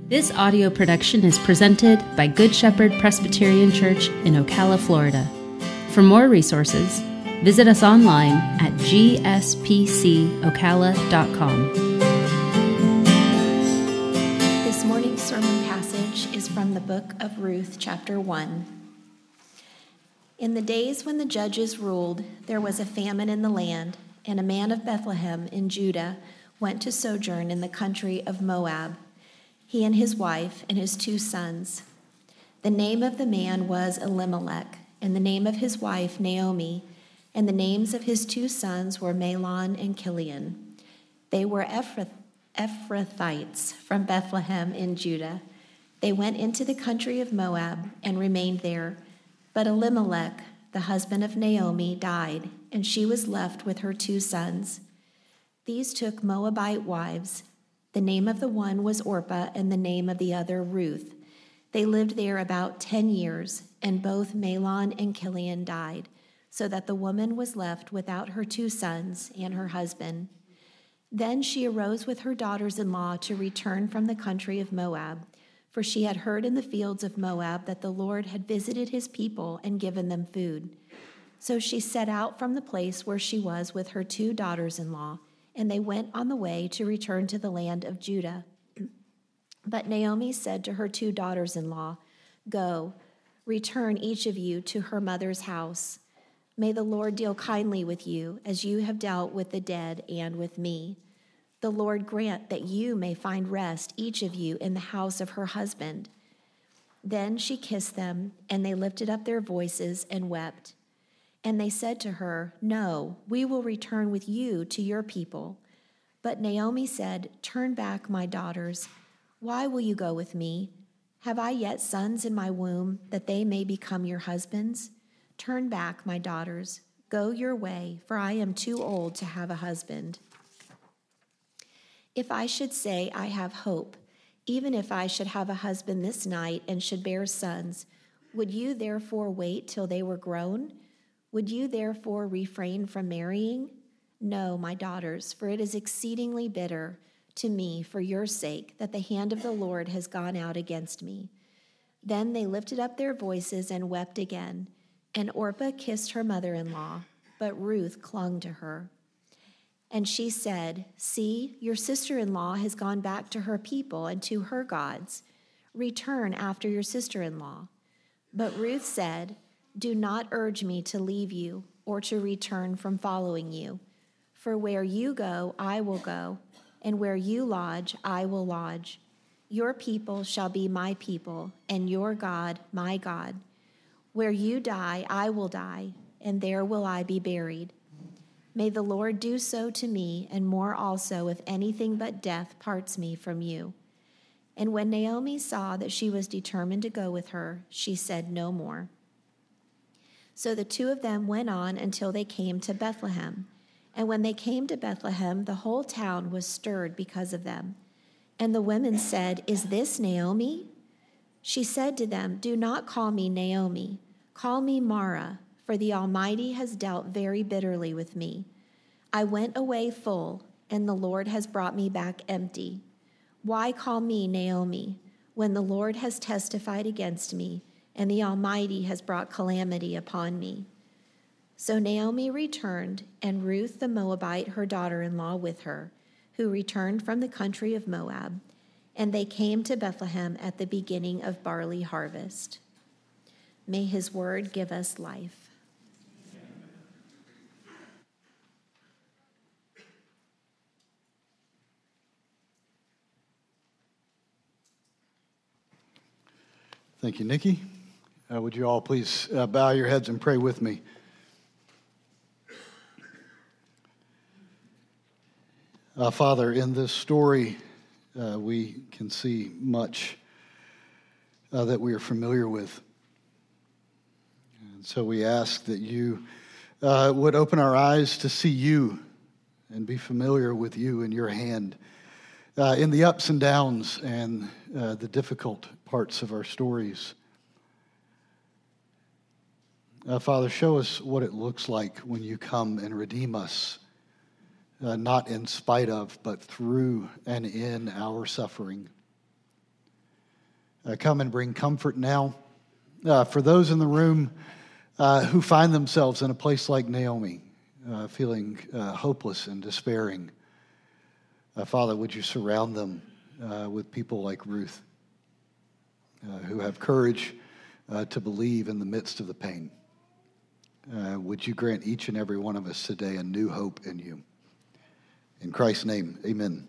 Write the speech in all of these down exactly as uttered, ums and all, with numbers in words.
This audio production is presented by Good Shepherd Presbyterian Church in Ocala, Florida. For more resources, visit us online at g s p c ocala dot com. This morning's sermon passage is from the book of Ruth, chapter one. In the days when the judges ruled, there was a famine in the land, and a man of Bethlehem in Judah went to sojourn in the country of Moab, he and his wife and his two sons. The name of the man was Elimelech, and the name of his wife Naomi, and the names of his two sons were Mahlon and Chilion. They were Ephrath- Ephrathites from Bethlehem in Judah. They went into the country of Moab and remained there. But Elimelech, the husband of Naomi, died, and she was left with her two sons. These took Moabite wives. The name of the one was Orpah, and the name of the other Ruth. They lived there about ten years, and both Mahlon and Chilion died, so that the woman was left without her two sons and her husband. Then she arose with her daughters-in-law to return from the country of Moab, for she had heard in the fields of Moab that the Lord had visited his people and given them food. So she set out from the place where she was with her two daughters-in-law, and they went on the way to return to the land of Judah. But Naomi said to her two daughters-in-law, "Go, return each of you to her mother's house. May the Lord deal kindly with you, as you have dealt with the dead and with me. The Lord grant that you may find rest, each of you, in the house of her husband." Then she kissed them, and they lifted up their voices and wept. And they said to her, "No, we will return with you to your people." But Naomi said, "Turn back, my daughters. Why will you go with me? Have I yet sons in my womb, that they may become your husbands? Turn back, my daughters. Go your way, for I am too old to have a husband. If I should say I have hope, even if I should have a husband this night and should bear sons, would you therefore wait till they were grown? Would you therefore refrain from marrying? No, my daughters, for it is exceedingly bitter to me for your sake that the hand of the Lord has gone out against me." Then they lifted up their voices and wept again, and Orpah kissed her mother-in-law, but Ruth clung to her. And she said, "See, your sister-in-law has gone back to her people and to her gods. Return after your sister-in-law." But Ruth said, "Do not urge me to leave you or to return from following you. For where you go, I will go, and where you lodge, I will lodge. Your people shall be my people, and your God, my God. Where you die, I will die, and there will I be buried. May the Lord do so to me, and more also, if anything but death parts me from you." And when Naomi saw that she was determined to go with her, she said no more. So the two of them went on until they came to Bethlehem. And when they came to Bethlehem, the whole town was stirred because of them. And the women said, "Is this Naomi?" She said to them, "Do not call me Naomi. Call me Mara, for the Almighty has dealt very bitterly with me. I went away full, and the Lord has brought me back empty. Why call me Naomi, when the Lord has testified against me, and the Almighty has brought calamity upon me?" So Naomi returned, and Ruth the Moabite, her daughter-in-law, with her, who returned from the country of Moab, and they came to Bethlehem at the beginning of barley harvest. May his word give us life. Thank you, Nikki. Uh, would you all please uh, bow your heads and pray with me? Uh, Father, in this story, uh, we can see much uh, that we are familiar with. And so we ask that you uh, would open our eyes to see you and be familiar with you and your hand uh, in the ups and downs and uh, the difficult parts of our stories. Uh, Father, show us what it looks like when you come and redeem us, uh, not in spite of, but through and in our suffering. uh, come and bring comfort now. Uh, for those in the room uh, who find themselves in a place like Naomi, uh, feeling uh, hopeless and despairing, uh, Father, would you surround them uh, with people like Ruth, uh, who have courage uh, to believe in the midst of the pain. Uh, would you grant each and every one of us today a new hope in you? In Christ's name, amen.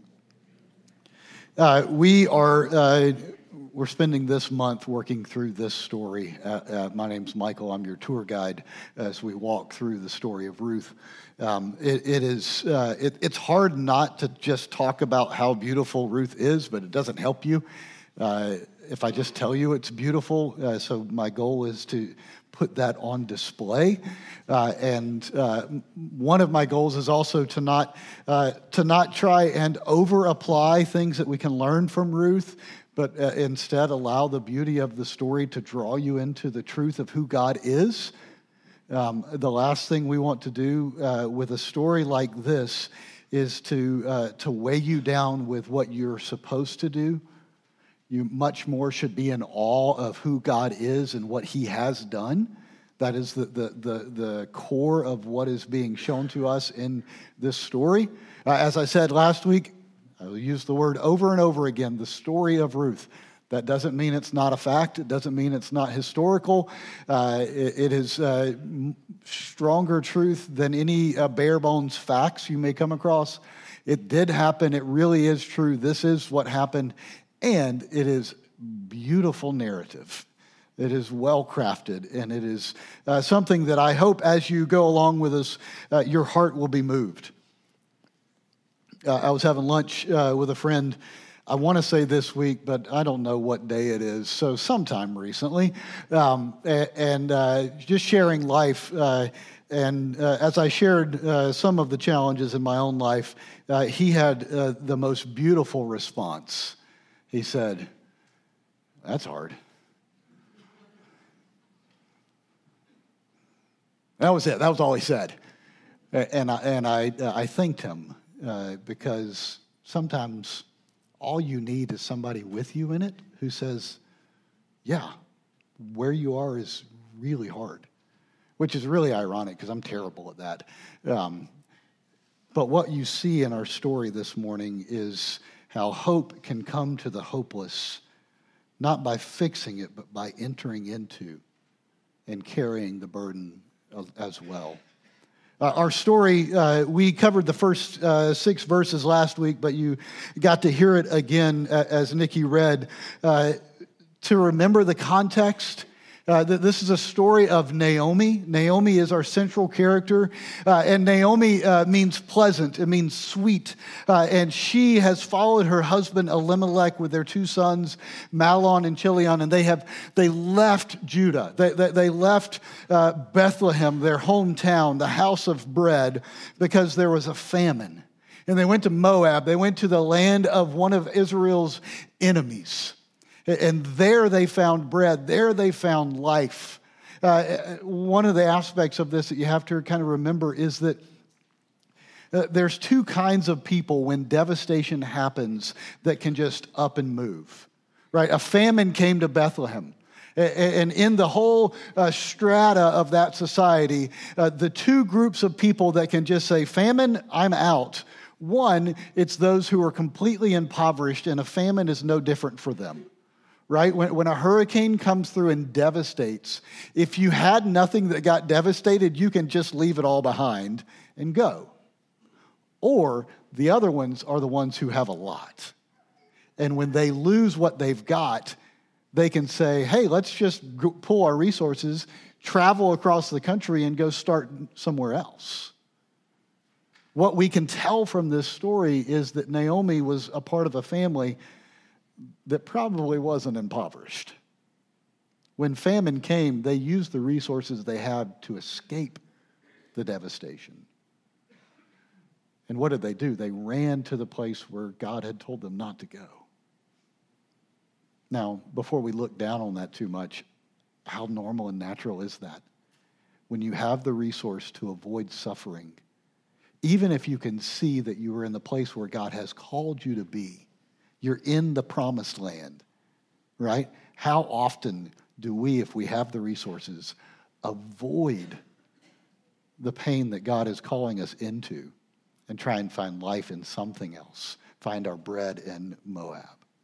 Uh, we are uh, we're spending this month working through this story. Uh, uh, my name's Michael. I'm your tour guide as we walk through the story of Ruth. Um, it, it is uh, it, it's hard not to just talk about how beautiful Ruth is, but it doesn't help you uh, if I just tell you it's beautiful. Uh, so my goal is to put that on display. Uh, and uh, one of my goals is also to not uh, to not try and over-apply things that we can learn from Ruth, but uh, instead allow the beauty of the story to draw you into the truth of who God is. Um, the last thing we want to do uh, with a story like this is to uh, to weigh you down with what you're supposed to do. You much more should be in awe of who God is and what he has done. That is the, the, the, the core of what is being shown to us in this story. Uh, as I said last week, I will use the word over and over again, the story of Ruth. That doesn't mean it's not a fact. It doesn't mean it's not historical. Uh, it, it is uh, stronger truth than any uh, bare bones facts you may come across. It did happen. It really is true. This is what happened. And it is beautiful narrative. It is well crafted, and it is uh, something that I hope as you go along with us, uh, your heart will be moved. Uh, I was having lunch uh, with a friend, I want to say this week, but I don't know what day it is, so sometime recently, um, and uh, just sharing life. Uh, and uh, as I shared uh, some of the challenges in my own life, uh, he had uh, the most beautiful response. He said, "That's hard." That was it. That was all he said. And I, and I, I thanked him uh, because sometimes all you need is somebody with you in it who says, yeah, where you are is really hard, which is really ironic because I'm terrible at that. Um, but what you see in our story this morning is how hope can come to the hopeless, not by fixing it, but by entering into and carrying the burden as well. Uh, our story, uh, we covered the first uh, six verses last week, but you got to hear it again uh, as Nikki read. Uh, to remember the context, uh, that this is a story of Naomi. Naomi is our central character, uh, and Naomi uh, means pleasant. It means sweet, uh, and she has followed her husband Elimelech with their two sons, Mahlon and Chilion, and they have they left Judah. They they, they left uh, Bethlehem, their hometown, the house of bread, because there was a famine, and they went to Moab. They went to the land of one of Israel's enemies. And there they found bread. There they found life. Uh, one of the aspects of this that you have to kind of remember is that uh, there's two kinds of people when devastation happens that can just up and move. Right? A famine came to Bethlehem. And in the whole uh, strata of that society, uh, the two groups of people that can just say, famine, I'm out. One, it's those who are completely impoverished, and a famine is no different for them. Right? When, when a hurricane comes through and devastates, if you had nothing that got devastated, you can just leave it all behind and go. Or the other ones are the ones who have a lot. And when they lose what they've got, they can say, hey, let's just pull our resources, travel across the country, and go start somewhere else. What we can tell from this story is that Naomi was a part of a family that probably wasn't impoverished. When famine came, they used the resources they had to escape the devastation. And what did they do? They ran to the place where God had told them not to go. Now, before we look down on that too much, how normal and natural is that? When you have the resource to avoid suffering, even if you can see that you are in the place where God has called you to be, you're in the promised land, right? How often do we, if we have the resources, avoid the pain that God is calling us into and try and find life in something else, find our bread in Moab?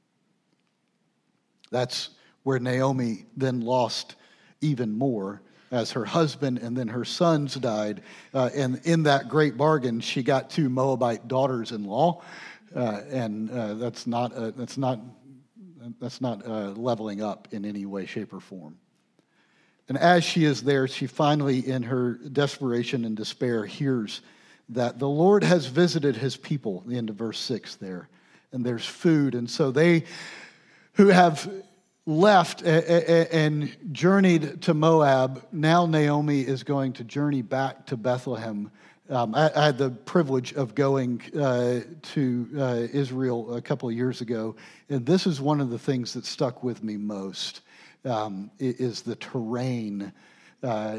That's where Naomi then lost even more as her husband and then her sons died. Uh, and in that great bargain, she got two Moabite daughters-in-law. Uh, and uh, that's not uh, that's not that's not uh, leveling up in any way, shape, or form. And as she is there, she finally, in her desperation and despair, hears that the Lord has visited his people. The end of verse six there, and there's food, and so they who have left and journeyed to Moab, now Naomi is going to journey back to Bethlehem. Um, I, I had the privilege of going uh, to uh, Israel a couple of years ago, and this is one of the things that stuck with me most, um, is the terrain uh,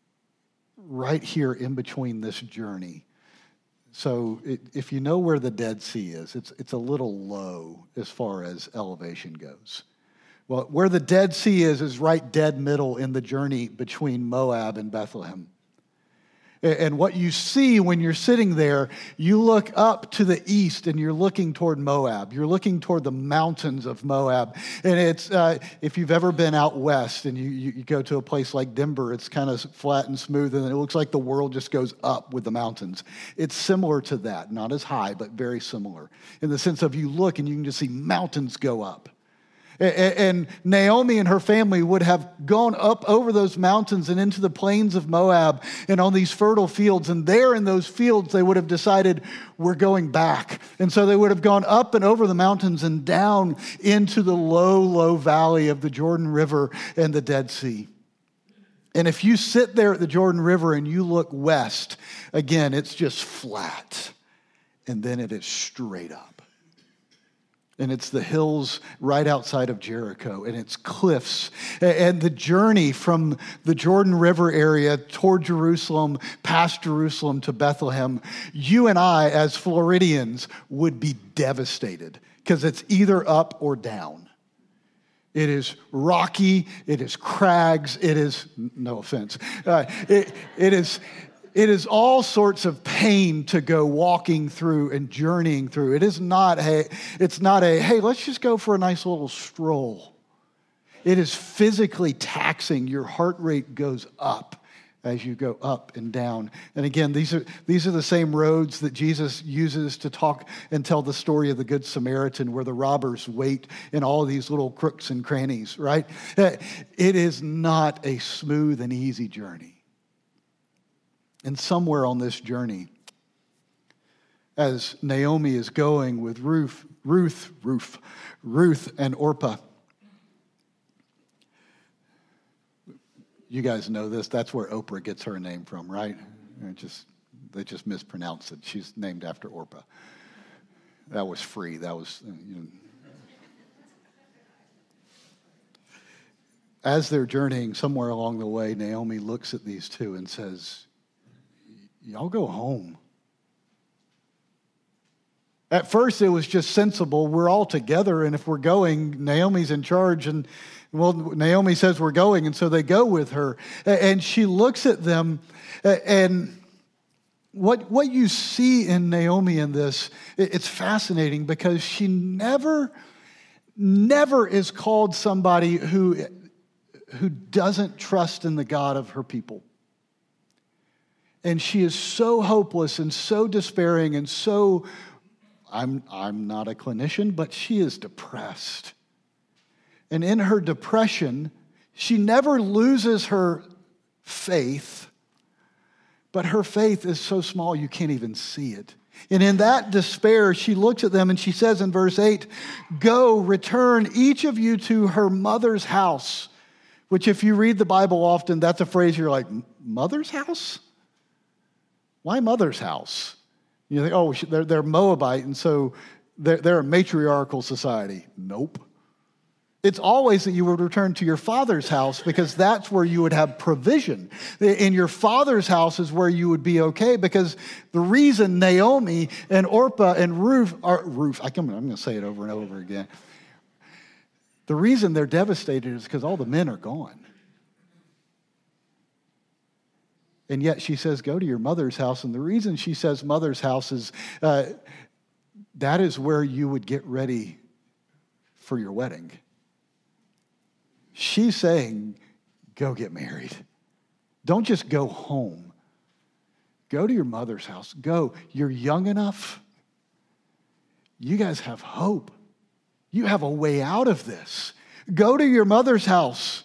right here in between this journey. So it, if you know where the Dead Sea is, it's it's a little low as far as elevation goes. Well, where the Dead Sea is, is right dead middle in the journey between Moab and Bethlehem. And what you see when you're sitting there, you look up to the east and you're looking toward Moab. You're looking toward the mountains of Moab. And it's, uh, if you've ever been out west and you, you go to a place like Denver, it's kind of flat and smooth and it looks like the world just goes up with the mountains. It's similar to that, not as high, but very similar in the sense of you look and you can just see mountains go up. And Naomi and her family would have gone up over those mountains and into the plains of Moab and on these fertile fields. And there in those fields, they would have decided, we're going back. And so they would have gone up and over the mountains and down into the low, low valley of the Jordan River and the Dead Sea. And if you sit there at the Jordan River and you look west, again, it's just flat. And then it is straight up. And it's the hills right outside of Jericho, and it's cliffs. And the journey from the Jordan River area toward Jerusalem, past Jerusalem to Bethlehem, you and I, as Floridians, would be devastated because it's either up or down. It is rocky, it is crags, it is, no offense, uh, it, it is... It is all sorts of pain to go walking through and journeying through. It is not, hey, it's not a, hey, let's just go for a nice little stroll. It is physically taxing. Your heart rate goes up as you go up and down. And again, these are these are the same roads that Jesus uses to talk and tell the story of the Good Samaritan, where the robbers wait in all of these little crooks and crannies, right? It is not a smooth and easy journey. And somewhere on this journey, as Naomi is going with Ruth, Ruth, Ruth, Ruth and Orpah. You guys know this. That's where Oprah gets her name from, right? It just they just mispronounce it. She's named after Orpah. That was free. That was. You know. As they're journeying, somewhere along the way, Naomi looks at these two and says, y'all go home. At first, it was just sensible. We're all together, and if we're going, Naomi's in charge. And, well, Naomi says we're going, and so they go with her. And she looks at them, and what, what you see in Naomi in this, it's fascinating because she never, never is called somebody who, who doesn't trust in the God of her people. And she is so hopeless and so despairing and so, I'm, I'm not a clinician, but she is depressed. And in her depression, she never loses her faith, but her faith is so small you can't even see it. And in that despair, she looks at them and she says in verse eight, go, return each of you to her mother's house, which if you read the Bible often, that's a phrase you're like, mother's house? Why mother's house? You think, oh, they're, they're Moabite, and so they're, they're a matriarchal society. Nope. It's always that you would return to your father's house because that's where you would have provision. In your father's house is where you would be okay because the reason Naomi and Orpah and Ruth are, Ruth, I can, I'm going to say it over and over again. The reason they're devastated is because all the men are gone. And yet she says, go to your mother's house. And the reason she says mother's house is uh, that is where you would get ready for your wedding. She's saying, go get married. Don't just go home. Go to your mother's house. Go. You're young enough. You guys have hope. You have a way out of this. Go to your mother's house.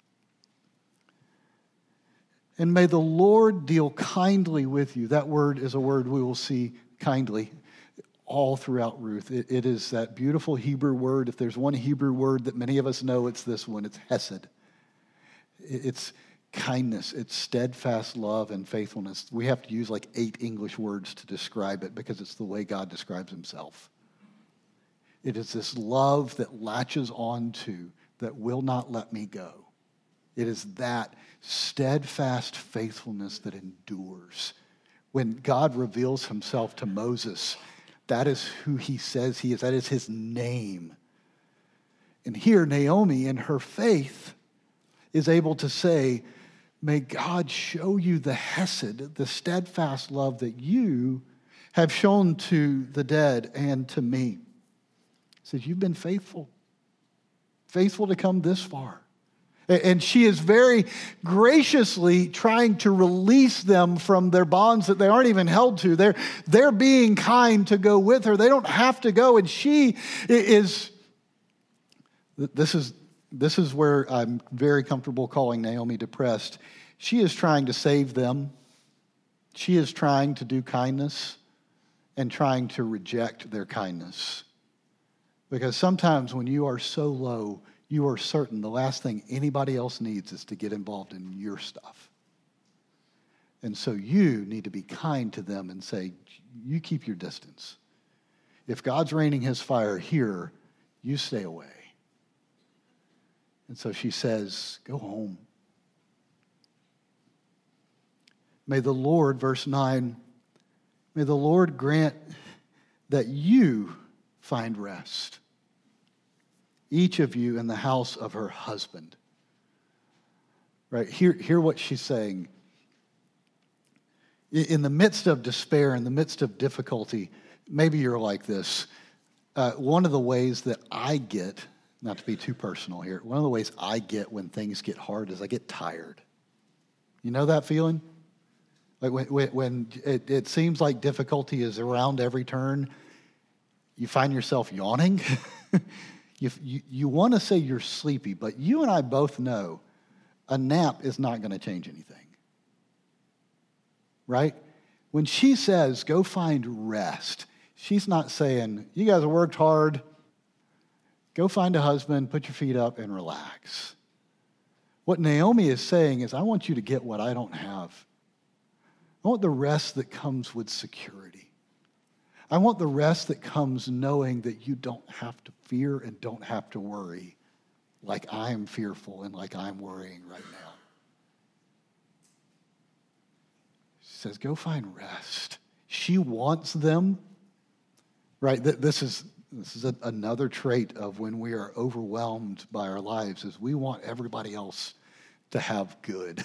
And may the Lord deal kindly with you. That word is a word we will see kindly all throughout Ruth. It, it is that beautiful Hebrew word. If there's one Hebrew word that many of us know, it's this one. It's hesed. It, it's kindness. It's steadfast love and faithfulness. We have to use like eight English words to describe it because it's the way God describes himself. It is this love that latches onto, that will not let me go. It is that steadfast faithfulness that endures. When God reveals himself to Moses, that is who he says he is. That is his name. And here, Naomi, in her faith, is able to say, may God show you the hesed, the steadfast love that you have shown to the dead and to me. He says, you've been faithful. Faithful to come this far. And she is very graciously trying to release them from their bonds that they aren't even held to. They're, they're being kind to go with her. They don't have to go. And she is, this is, this is where I'm very comfortable calling Naomi depressed. She is trying to save them. She is trying to do kindness and trying to reject their kindness. Because sometimes when you are so low, you are certain the last thing anybody else needs is to get involved in your stuff. And so you need to be kind to them and say, you keep your distance. If God's raining his fire here, you stay away. And so she says, go home. May the Lord, verse nine, may the Lord grant that you find rest, each of you in the house of her husband. Right? Hear, hear what she's saying. In the midst of despair, in the midst of difficulty, maybe you're like this. Uh, one of the ways that I get, not to be too personal here, one of the ways I get when things get hard is I get tired. You know that feeling? Like when, when it, it seems like difficulty is around every turn, you find yourself yawning. you you, you want to say you're sleepy, but you and I both know a nap is not going to change anything. Right? When she says, go find rest, she's not saying, you guys have worked hard, go find a husband, put your feet up, and relax. What Naomi is saying is, I want you to get what I don't have. I want the rest that comes with security. I want the rest that comes knowing that you don't have to fear and don't have to worry like I'm fearful and like I'm worrying right now. She says, go find rest. She wants them, right? This is, this is a, another trait of when we are overwhelmed by our lives is we want everybody else to have good,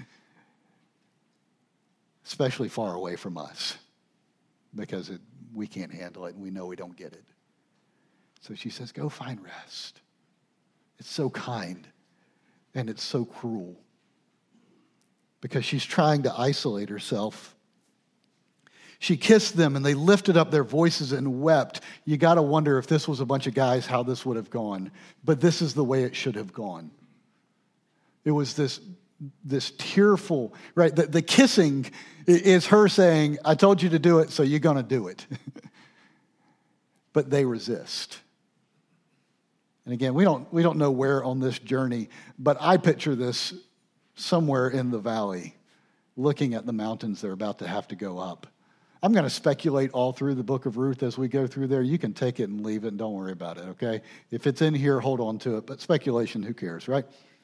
especially far away from us, because it, we can't handle it and we know we don't get it. So she says, go find rest. It's so kind and it's so cruel because she's trying to isolate herself. She kissed them and they lifted up their voices and wept. You got to wonder if this was a bunch of guys, how this would have gone. But this is the way it should have gone. It was this, this tearful, right? The, the kissing is her saying, I told you to do it, so you're going to do it. But they resist. And again, we don't, we don't know where on this journey, but I picture this somewhere in the valley, looking at the mountains they're about to have to go up. I'm going to speculate all through the book of Ruth as we go through there. You can take it and leave it and don't worry about it, okay? If it's in here, hold on to it. But speculation, who cares, right?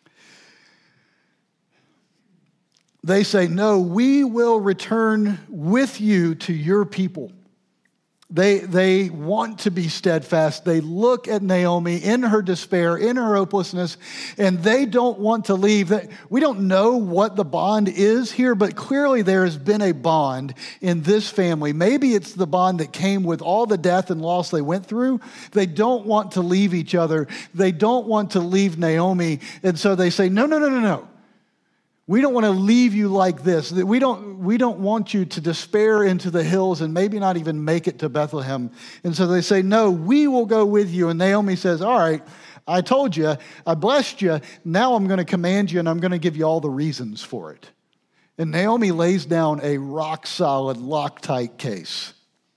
They say, no, we will return with you to your people. They, they want to be steadfast. They look at Naomi in her despair, in her hopelessness, and they don't want to leave. We don't know what the bond is here, but clearly there has been a bond in this family. Maybe it's the bond that came with all the death and loss they went through. They don't want to leave each other. They don't want to leave Naomi. And so they say, no, no, no, no, no. We don't want to leave you like this. We don't, we don't want you to despair into the hills and maybe not even make it to Bethlehem. And so they say, no, we will go with you. And Naomi says, all right, I told you, I blessed you. Now I'm going to command you and I'm going to give you all the reasons for it. And Naomi lays down a rock-solid, Loctite case.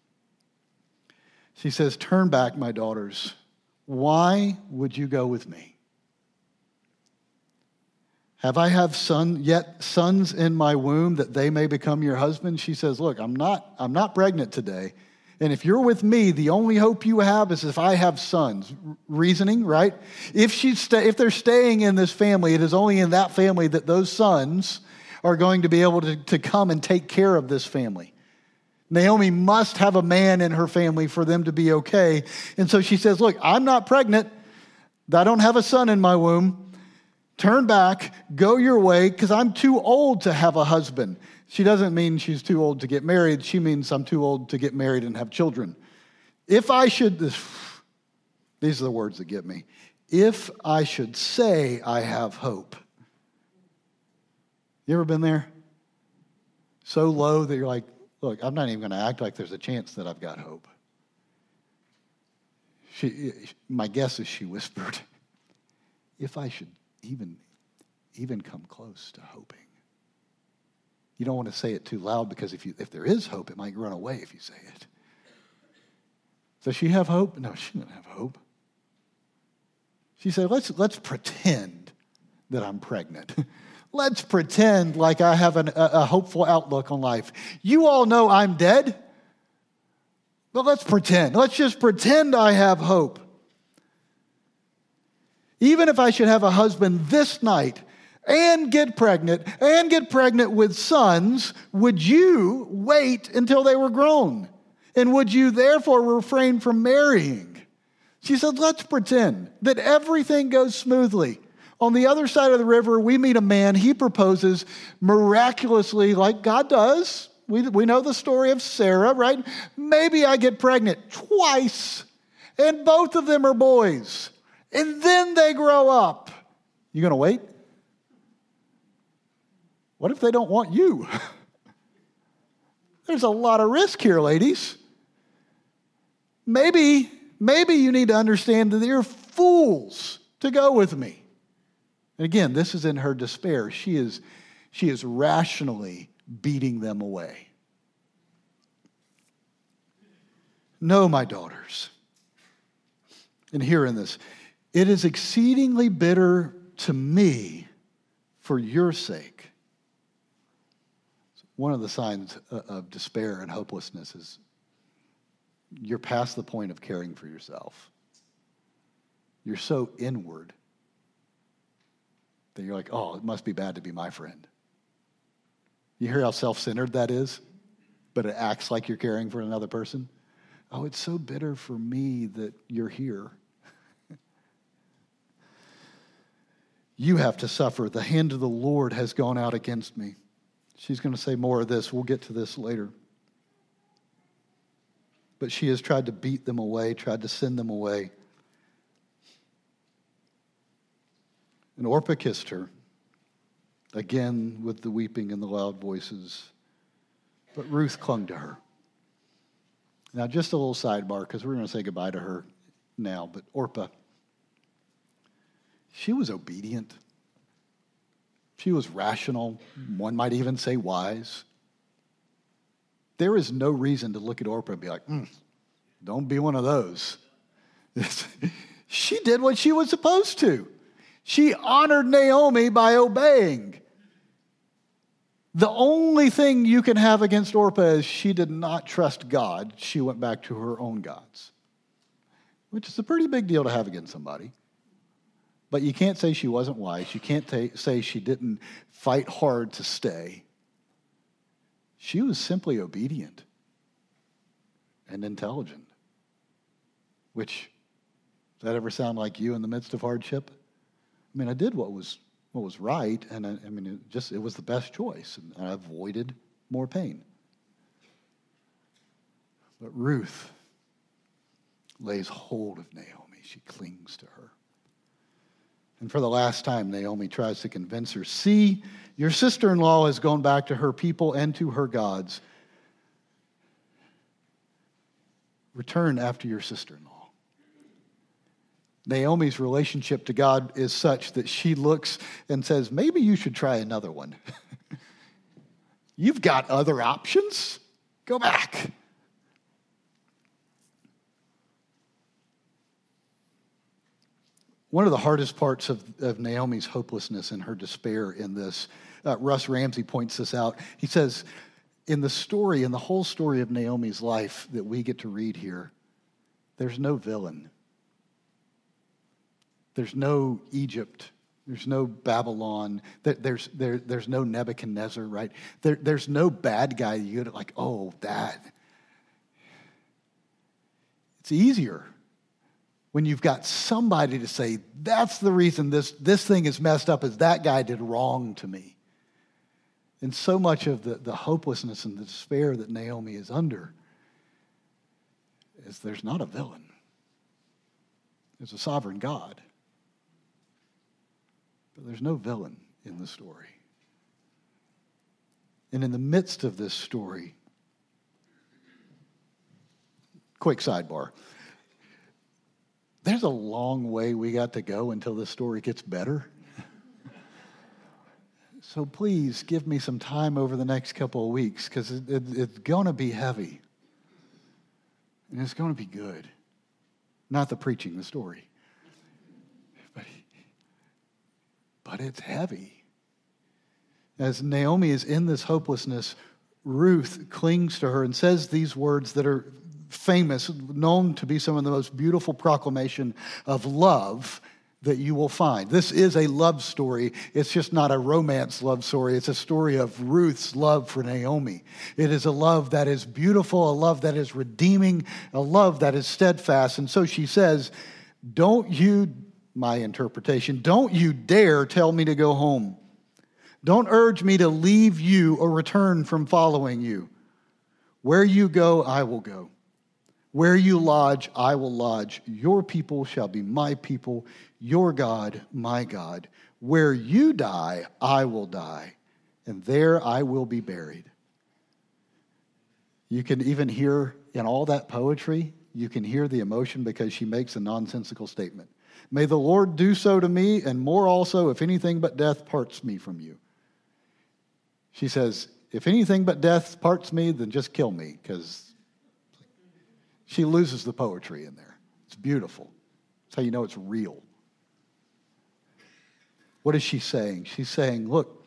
She says, turn back, my daughters. Why would you go with me? Have I have son yet sons in my womb that they may become your husband? She says, look, I'm not, I'm not pregnant today. And if you're with me, the only hope you have is if I have sons. Reasoning, right? If she's sta- if they're staying in this family, it is only in that family that those sons are going to be able to, to come and take care of this family. Naomi must have a man in her family for them to be okay. And so she says, look, I'm not pregnant. I don't have a son in my womb. Turn back, go your way, because I'm too old to have a husband. She doesn't mean she's too old to get married. She means I'm too old to get married and have children. If I should, these are the words that get me. If I should say I have hope. You ever been there? So low that you're like, look, I'm not even going to act like there's a chance that I've got hope. She, my guess is she whispered, if I should even, even come close to hoping. You don't want to say it too loud because if you if there is hope, it might run away if you say it. Does she have hope? No, she doesn't have hope. She said, let's, let's pretend that I'm pregnant. Let's pretend like I have an, a, a hopeful outlook on life. You all know I'm dead, but let's pretend. Let's just pretend I have hope. Even if I should have a husband this night and get pregnant and get pregnant with sons, would you wait until they were grown? And would you therefore refrain from marrying? She said, let's pretend that everything goes smoothly. On the other side of the river, we meet a man. He proposes miraculously like God does. We, we know the story of Sarah, right? Maybe I get pregnant twice, and both of them are boys. And then they grow up. You going to wait? What if they don't want you? There's a lot of risk here, ladies. Maybe, maybe you need to understand that you're fools to go with me. And again, this is in her despair. She is, she is rationally beating them away. No, my daughters. And here in this, it is exceedingly bitter to me for your sake. One of the signs of despair and hopelessness is you're past the point of caring for yourself. You're so inward that you're like, oh, it must be bad to be my friend. You hear how self-centered that is? But it acts like you're caring for another person. Oh, it's so bitter for me that you're here. You have to suffer. The hand of the Lord has gone out against me. She's going to say more of this. We'll get to this later. But she has tried to beat them away, tried to send them away. And Orpah kissed her, again with the weeping and the loud voices. But Ruth clung to her. Now, just a little sidebar, because we're going to say goodbye to her now. But Orpah, she was obedient. She was rational. One might even say wise. There is no reason to look at Orpah and be like, mm, don't be one of those. She did what she was supposed to. She honored Naomi by obeying. The only thing you can have against Orpah is she did not trust God. She went back to her own gods, which is a pretty big deal to have against somebody. But you can't say she wasn't wise. You can't t- say she didn't fight hard to stay. She was simply obedient. and intelligent. Which, does that ever sound like you in the midst of hardship? I mean, I did what was what was right, and I, I mean, it just it was the best choice, and I avoided more pain. But Ruth lays hold of Naomi. She clings to her. And for the last time, Naomi tries to convince her, see, your sister-in-law has gone back to her people and to her gods. Return after your sister-in-law. Naomi's relationship to God is such that she looks and says, maybe you should try another one. You've got other options. Go back. One of the hardest parts of, of Naomi's hopelessness and her despair in this, uh, Russ Ramsey points this out. He says, in the story, in the whole story of Naomi's life that we get to read here, there's no villain. There's no Egypt. There's no Babylon. There's, there, there's no Nebuchadnezzar, right? There, there's no bad guy you go like, oh, that. It's easier when you've got somebody to say, that's the reason this, this thing is messed up, is that guy did wrong to me. And so much of the, the hopelessness and the despair that Naomi is under is there's not a villain. There's a sovereign God. But there's no villain in the story. And in the midst of this story, quick sidebar, there's a long way we got to go until this story gets better. So please give me some time over the next couple of weeks, because it, it, it's going to be heavy. And it's going to be good. Not the preaching, the story. But, but it's heavy. As Naomi is in this hopelessness, Ruth clings to her and says these words that are famous, known to be some of the most beautiful proclamation of love that you will find. This is a love story. It's just not a romance love story. It's a story of Ruth's love for Naomi. It is a love that is beautiful, a love that is redeeming, a love that is steadfast. And so she says, don't you, my interpretation, don't you dare tell me to go home. Don't urge me to leave you or return from following you. Where you go, I will go. Where you lodge, I will lodge. Your people shall be my people, your God, my God. Where you die, I will die, and there I will be buried. You can even hear in all that poetry, you can hear the emotion because she makes a nonsensical statement. May the Lord do so to me, and more also, if anything but death parts me from you. She says, if anything but death parts me, then just kill me, because she loses the poetry in there. It's beautiful. That's how you know it's real. What is she saying? She's saying, look,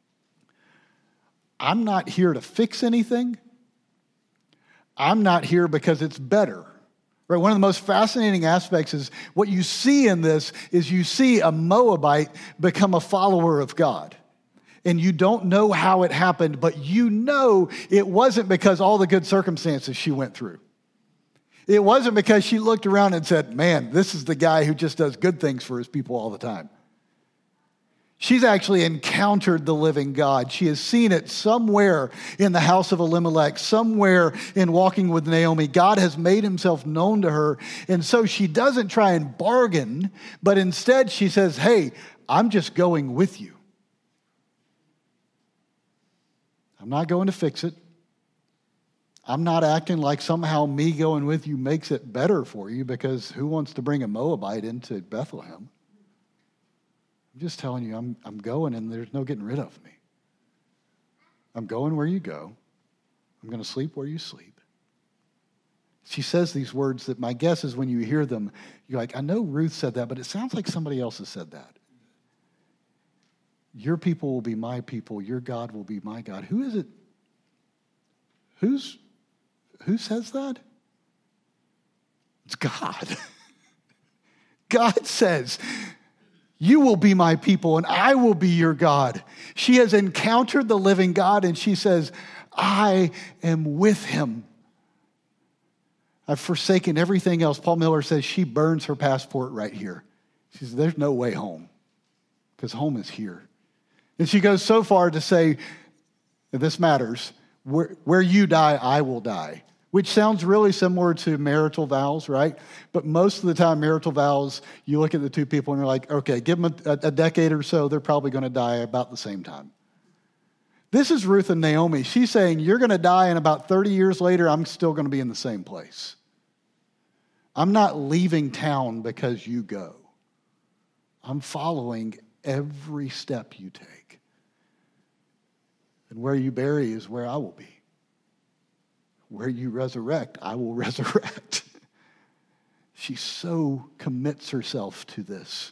I'm not here to fix anything. I'm not here because it's better. Right? One of the most fascinating aspects is what you see in this is you see a Moabite become a follower of God. And you don't know how it happened, but you know it wasn't because all the good circumstances she went through. It wasn't because she looked around and said, man, this is the guy who just does good things for his people all the time. She's actually encountered the living God. She has seen it somewhere in the house of Elimelech, somewhere in walking with Naomi. God has made himself known to her. And so she doesn't try and bargain, but instead she says, hey, I'm just going with you. I'm not going to fix it. I'm not acting like somehow me going with you makes it better for you, because who wants to bring a Moabite into Bethlehem? I'm just telling you, I'm, I'm going and there's no getting rid of me. I'm going where you go. I'm going to sleep where you sleep. She says these words that my guess is when you hear them, you're like, I know Ruth said that, but it sounds like somebody else has said that. Your people will be my people. Your God will be my God. Who is it? Who's, who says that? It's God. God says, you will be my people and I will be your God. She has encountered the living God and she says, I am with him. I've forsaken everything else. Paul Miller says she burns her passport right here. She says, there's no way home, because home is here. And she goes so far to say, this matters, where, where you die, I will die. Which sounds really similar to marital vows, right? But most of the time, marital vows, you look at the two people and you're like, okay, give them a, a decade or so, they're probably going to die about the same time. This is Ruth and Naomi. She's saying, you're going to die, and about thirty years later, I'm still going to be in the same place. I'm not leaving town because you go. I'm following every step you take. And where you bury is where I will be. Where you resurrect, I will resurrect. She so commits herself to this.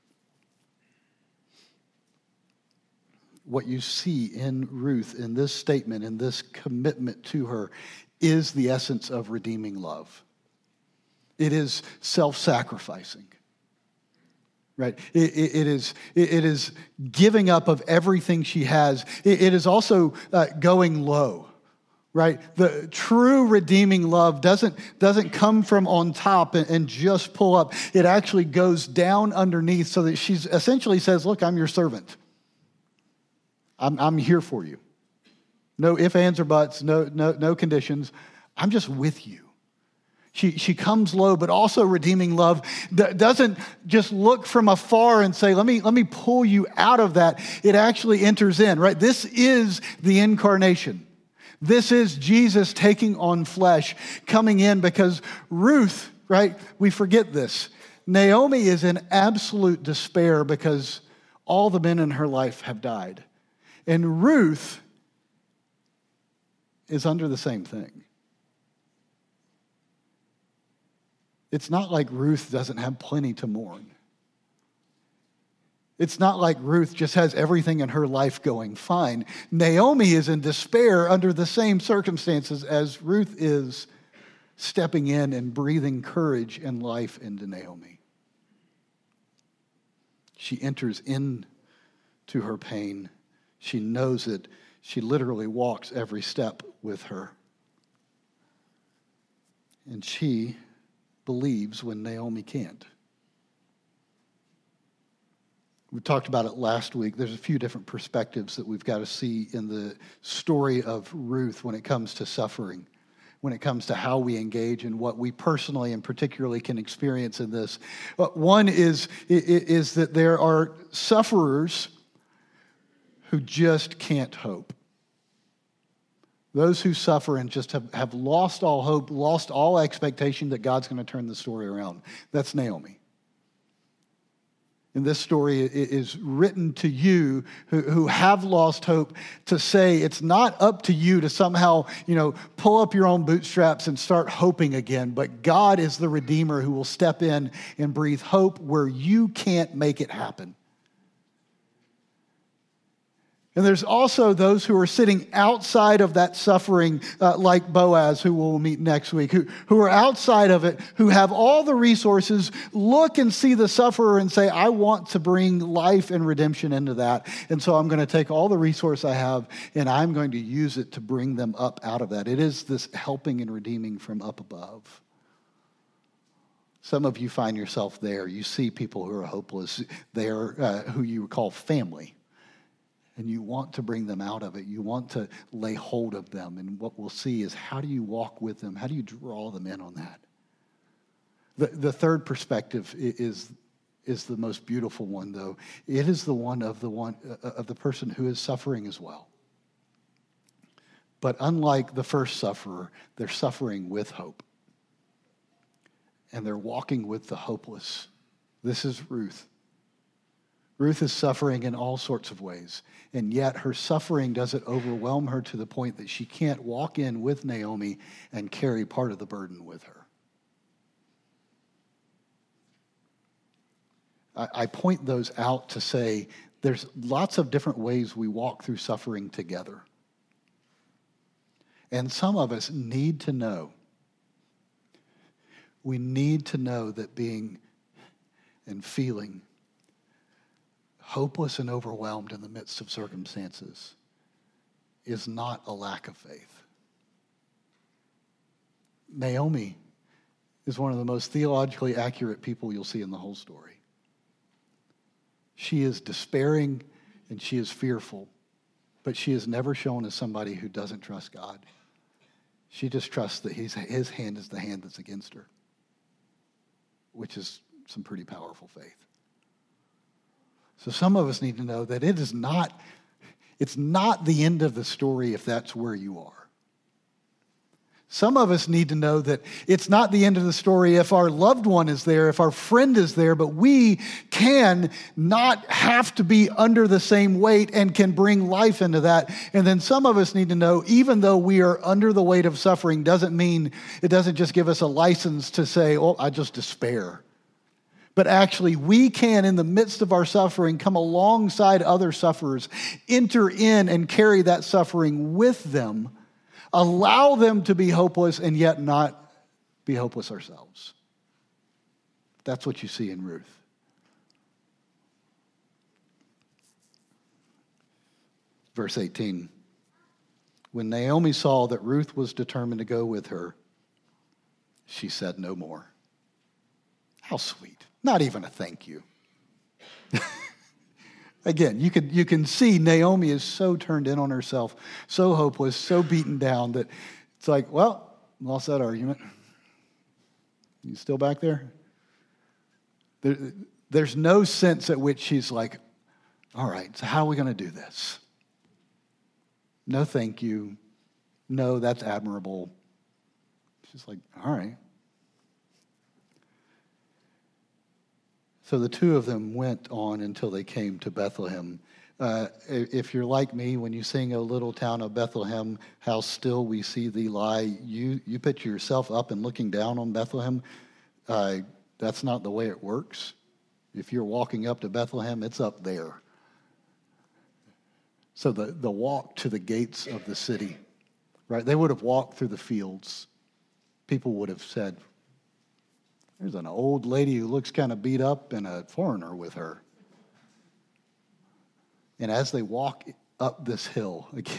What you see in Ruth, in this statement, in this commitment to her, is the essence of redeeming love. It is self-sacrificing. Right? It, it, it, is, it, it is giving up of everything she has. It, it is also uh, going low. Right? The true redeeming love doesn't, doesn't come from on top and, and just pull up. It actually goes down underneath, so that she essentially says, look, I'm your servant. I'm, I'm here for you. No ifs, ands, or buts, no, no, no conditions. I'm just with you. She, she comes low, but also redeeming love doesn't just look from afar and say, let me, let me pull you out of that. It actually enters in, right? This is the incarnation. This is Jesus taking on flesh, coming in, because Ruth, right, we forget this. Naomi is in absolute despair because all the men in her life have died. And Ruth is under the same thing. It's not like Ruth doesn't have plenty to mourn. It's not like Ruth just has everything in her life going fine. Naomi is in despair under the same circumstances as Ruth is, stepping in and breathing courage and life into Naomi. She enters into her pain. She knows it. She literally walks every step with her. And she believes when Naomi can't. We talked about it last week. There's a few different perspectives that we've got to see in the story of Ruth when it comes to suffering, when it comes to how we engage and what we personally and particularly can experience in this. One is, is that there are sufferers who just can't hope. Those who suffer and just have, have lost all hope, lost all expectation that God's going to turn the story around. That's Naomi. And this story is written to you who, who have lost hope, to say it's not up to you to somehow, you know, pull up your own bootstraps and start hoping again. But God is the Redeemer who will step in and breathe hope where you can't make it happen. And there's also those who are sitting outside of that suffering, uh, like Boaz, who we'll meet next week, who, who are outside of it, who have all the resources, look and see the sufferer and say, I want to bring life and redemption into that. And so I'm going to take all the resource I have and I'm going to use it to bring them up out of that. It is this helping and redeeming from up above. Some of you find yourself there. You see people who are hopeless. They're uh, who you call family. And you want to bring them out of it. You want to lay hold of them. And what we'll see is, how do you walk with them? How do you draw them in on that? The, the third perspective is, is the most beautiful one, though. It is the one of the one uh, of the person who is suffering as well. But unlike the first sufferer, they're suffering with hope. And they're walking with the hopeless. This is Ruth. Ruth is suffering in all sorts of ways, and yet her suffering doesn't overwhelm her to the point that she can't walk in with Naomi and carry part of the burden with her. I, I point those out to say there's lots of different ways we walk through suffering together. And some of us need to know, we need to know that being and feeling hopeless and overwhelmed in the midst of circumstances is not a lack of faith. Naomi is one of the most theologically accurate people you'll see in the whole story. She is despairing and she is fearful, but she is never shown as somebody who doesn't trust God. She just trusts that he's, his hand is the hand that's against her, which is some pretty powerful faith. So some of us need to know that it is not, it's not the end of the story if that's where you are. Some of us need to know that it's not the end of the story if our loved one is there, if our friend is there, but we can not have to be under the same weight and can bring life into that. And then some of us need to know, even though we are under the weight of suffering, doesn't mean, it doesn't just give us a license to say, oh, I just despair. But actually, we can, in the midst of our suffering, come alongside other sufferers, enter in and carry that suffering with them, allow them to be hopeless and yet not be hopeless ourselves. That's what you see in Ruth. Verse eighteen. When Naomi saw that Ruth was determined to go with her, she said no more. How sweet. Not even a thank you. Again, you can, you can see Naomi is so turned in on herself, so hopeless, so beaten down that it's like, well, lost that argument. You still back there? there? There's no sense at which she's like, all right, so how are we going to do this? No, thank you. No, that's admirable. She's like, all right. So the two of them went on until they came to Bethlehem. Uh, if you're like me, when you sing "O Little Town of Bethlehem, how still we see thee lie," you, you picture yourself up and looking down on Bethlehem. Uh, that's not the way it works. If you're walking up to Bethlehem, it's up there. So the, the walk to the gates of the city, right? They would have walked through the fields. People would have said, there's an old lady who looks kind of beat up and a foreigner with her. And as they walk up this hill, again,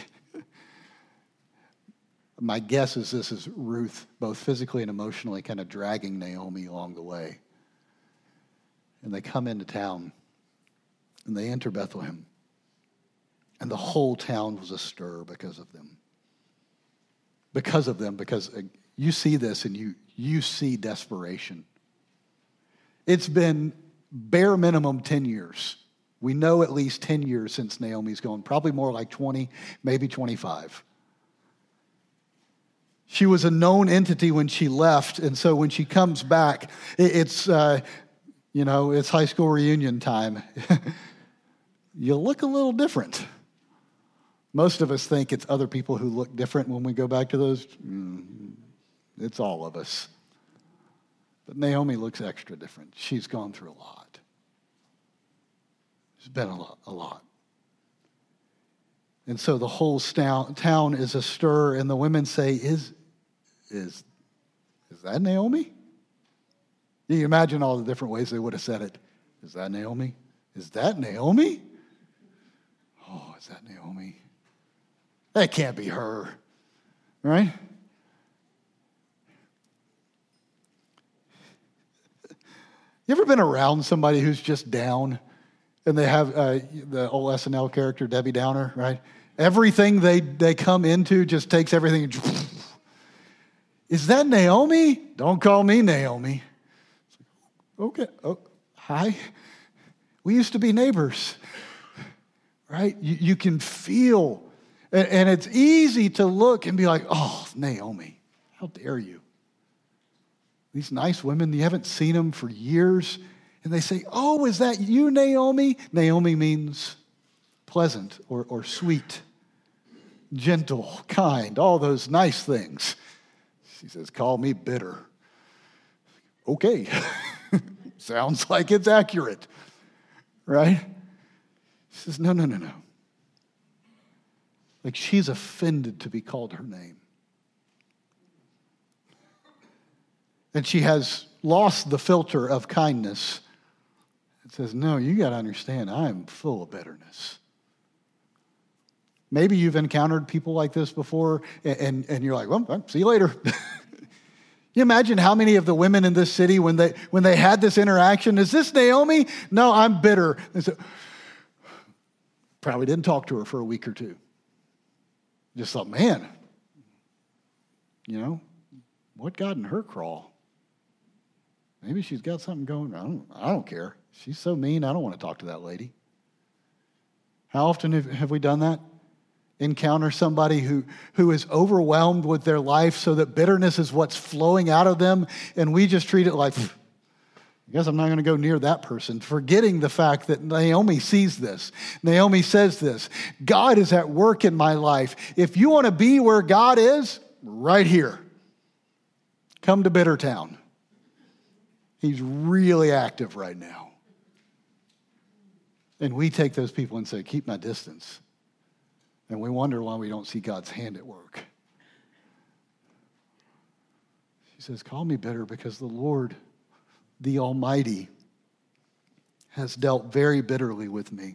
my guess is this is Ruth, both physically and emotionally, kind of dragging Naomi along the way. And they come into town, and they enter Bethlehem. And the whole town was astir because of them. Because of them, because you see this and you, you see desperation. It's been bare minimum ten years. We know at least ten years since Naomi's gone, probably more like twenty, maybe twenty-five. She was a known entity when she left, and so when she comes back, it's, uh, you know, it's high school reunion time. You look a little different. Most of us think it's other people who look different when we go back to those. Mm, it's all of us. But Naomi looks extra different. She's gone through a lot. There's been a lot. A lot. And so the whole town is astir, and the women say, is, is, is that Naomi? You imagine all the different ways they would have said it. Is that Naomi? Is that Naomi? Oh, is that Naomi? That can't be her, right? You ever been around somebody who's just down, and they have uh, the old S N L character, Debbie Downer, right? Everything they, they come into just takes everything. Is that Naomi? Don't call me Naomi. Okay, oh, hi. We used to be neighbors, right? You, you can feel, and, and it's easy to look and be like, oh, Naomi, how dare you? These nice women, you haven't seen them for years, and they say, oh, is that you, Naomi? Naomi means pleasant or, or sweet, gentle, kind, all those nice things. She says, call me bitter. Okay. Sounds like it's accurate, right? She says, no, no, no, no. Like she's offended to be called her name. And she has lost the filter of kindness. It says, no, you got to understand, I am full of bitterness. Maybe you've encountered people like this before, and, and, and you're like, well, see you later. you imagine how many of the women in this city, when they when they had this interaction, is this Naomi? No, I'm bitter. And so, probably didn't talk to her for a week or two. Just thought, man, you know, what got in her crawl? Maybe she's got something going on. I don't, I don't care. She's so mean, I don't want to talk to that lady. How often have, have we done that? Encounter somebody who, who is overwhelmed with their life so that bitterness is what's flowing out of them, and we just treat it like, I guess I'm not going to go near that person, forgetting the fact that Naomi sees this. Naomi says this, God is at work in my life. If you want to be where God is, right here. Come to Bittertown. He's really active right now. And we take those people and say, keep my distance. And we wonder why we don't see God's hand at work. She says, call me bitter because the Lord, the Almighty, has dealt very bitterly with me.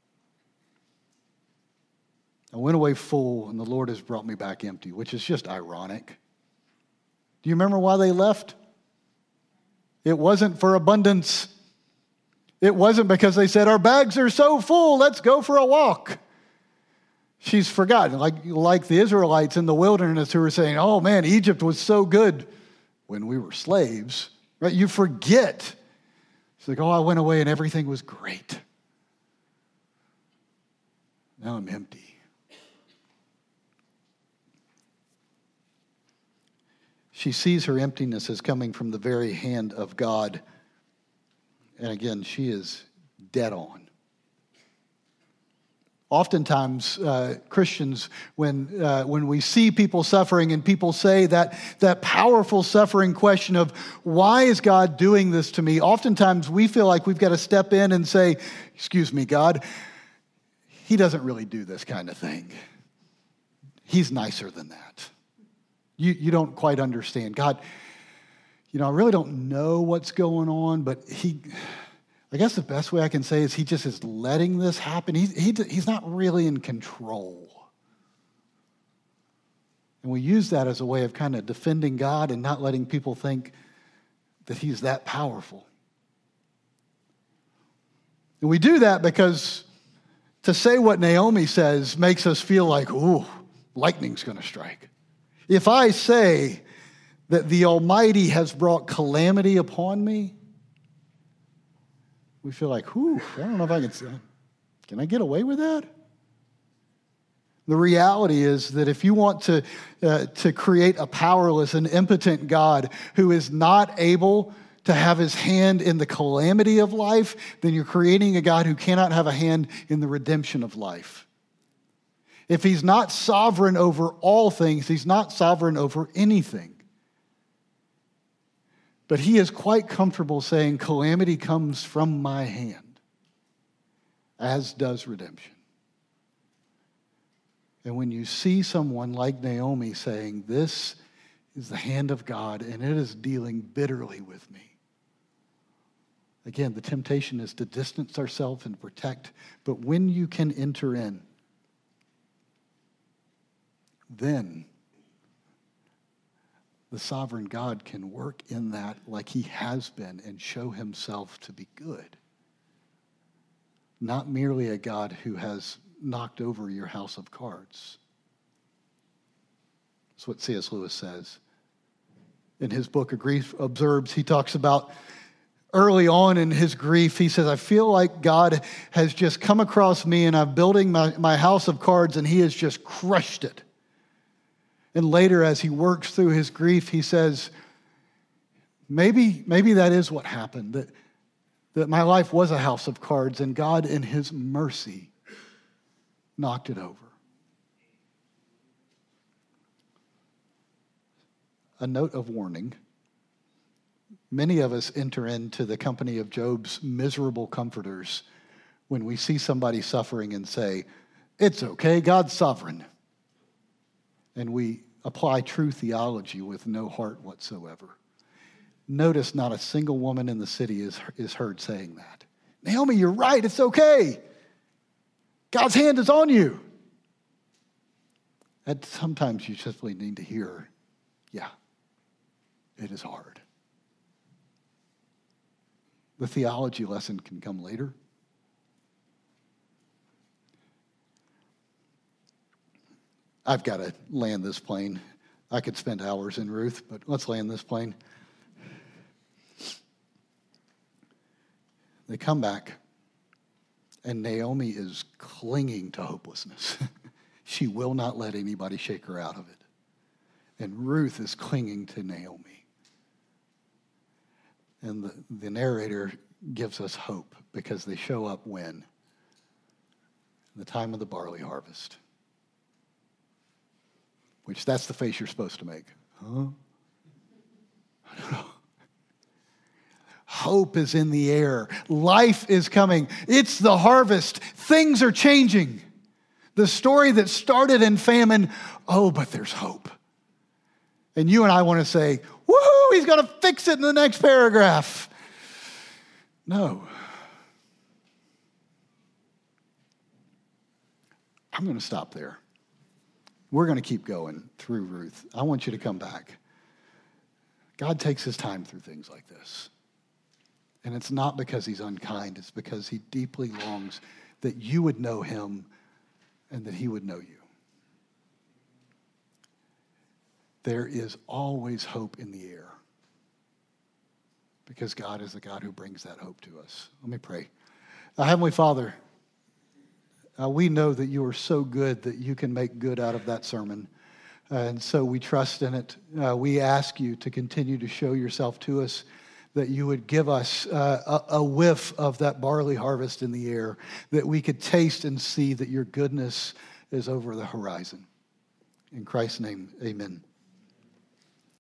I went away full, and the Lord has brought me back empty, which is just ironic. Do you remember why they left? It wasn't for abundance. It wasn't because they said, our bags are so full, let's go for a walk. She's forgotten, like, like the Israelites in the wilderness who were saying, oh man, Egypt was so good when we were slaves. Right? You forget. It's like, oh, I went away and everything was great. Now I'm empty. She sees her emptiness as coming from the very hand of God. And again, she is dead on. Oftentimes, uh, Christians, when uh, when we see people suffering and people say that, that powerful suffering question of, why is God doing this to me? Oftentimes, we feel like we've got to step in and say, excuse me, God, he doesn't really do this kind of thing. He's nicer than that. You, you don't quite understand. God, you know, I really don't know what's going on, but he... I guess the best way I can say is he just is letting this happen. He, he, he's not really in control. And we use that as a way of kind of defending God and not letting people think that he's that powerful. And we do that because to say what Naomi says makes us feel like, ooh, lightning's going to strike. If I say that the Almighty has brought calamity upon me, we feel like, whew, I don't know if I can, can I get away with that? The reality is that if you want to, uh, to create a powerless and impotent God who is not able to have his hand in the calamity of life, then you're creating a God who cannot have a hand in the redemption of life. If he's not sovereign over all things, he's not sovereign over anything. But he is quite comfortable saying, calamity comes from my hand, as does redemption. And when you see someone like Naomi saying, this is the hand of God, and it is dealing bitterly with me. Again, the temptation is to distance ourselves and protect. But when you can enter in, then the sovereign God can work in that like he has been and show himself to be good. Not merely a God who has knocked over your house of cards. That's what C S Lewis says. In his book, A Grief Observes, he talks about early on in his grief, he says, I feel like God has just come across me and I'm building my, my house of cards and he has just crushed it. And later, as he works through his grief, he says, maybe, maybe that is what happened, that, that my life was a house of cards and God in his mercy knocked it over. A note of warning. Many of us enter into the company of Job's miserable comforters when we see somebody suffering and say, it's okay, God's sovereign. And we apply true theology with no heart whatsoever. Notice not a single woman in the city is, is heard saying that. Naomi, you're right, it's okay. God's hand is on you. And sometimes you simply need to hear, yeah, it is hard. The theology lesson can come later. I've got to land this plane. I could spend hours in Ruth, but let's land this plane. They come back, and Naomi is clinging to hopelessness. She will not let anybody shake her out of it. And Ruth is clinging to Naomi. And the, the narrator gives us hope because they show up when? The time of the barley harvest. Which that's the face you're supposed to make. Huh? I don't know. Hope is in the air. Life is coming. It's the harvest. Things are changing. The story that started in famine, oh, but there's hope. And you and I want to say, woohoo, he's going to fix it in the next paragraph. No. I'm going to stop there. We're going to keep going through Ruth. I want you to come back. God takes his time through things like this. And it's not because he's unkind. It's because he deeply longs that you would know him and that he would know you. There is always hope in the air because God is the God who brings that hope to us. Let me pray. Uh, Heavenly Father, uh, we know that you are so good that you can make good out of that sermon. Uh, and so we trust in it. Uh, we ask you to continue to show yourself to us, that you would give us uh, a, a whiff of that barley harvest in the air, that we could taste and see that your goodness is over the horizon. In Christ's name, amen.